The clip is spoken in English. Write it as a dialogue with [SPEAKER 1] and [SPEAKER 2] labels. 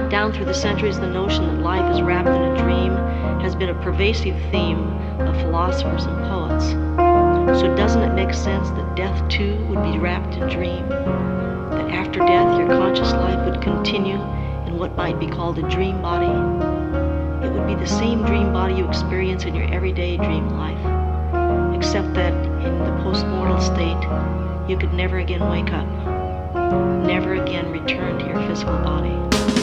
[SPEAKER 1] Down through the centuries, the notion that life is wrapped in a dream has been a pervasive theme of philosophers and poets. So doesn't it make sense that death too would be wrapped in dream? That after death, your conscious life would continue in what might be called a dream body? It would be the same dream body you experience in your everyday dream life, except that in the post-mortal state, you could never again wake up, never again return to your physical body.